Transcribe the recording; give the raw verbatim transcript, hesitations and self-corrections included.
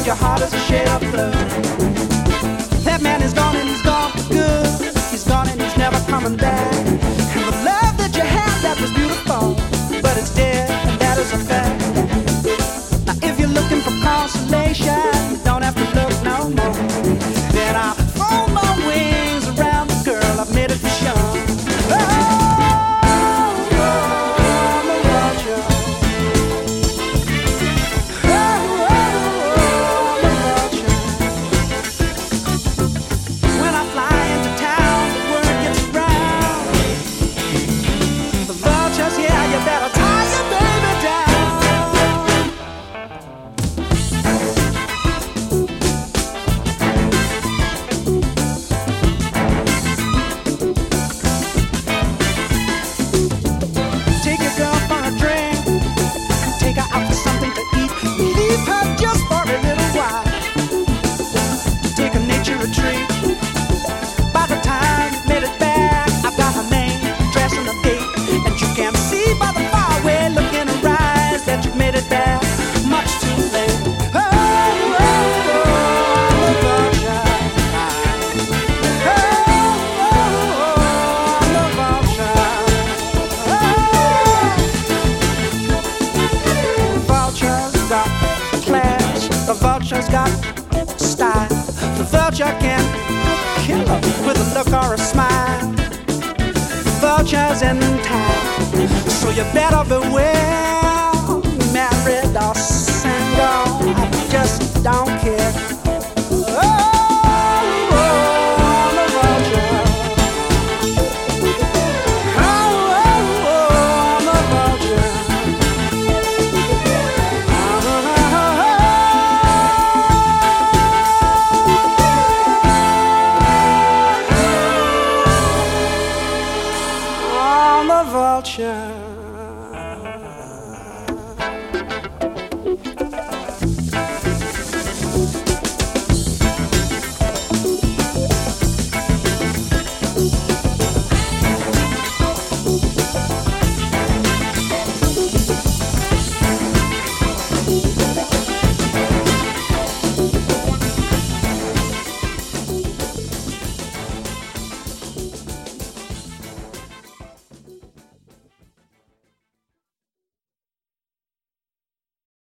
your heart is a shade of blue. That man is gone and he's gone for good. He's gone and he's never coming back. And the love that you had, that was beautiful, but it's dead, and that is a fact. Now if you're looking for consolation, you don't have to look no more. Then I'll fold my wings around the girl I've made it for sure. The vulture's got style. The vulture can kill her with a look or a smile. Vulture's in town, so you better beware. Married or single, I just don't care. Vulture.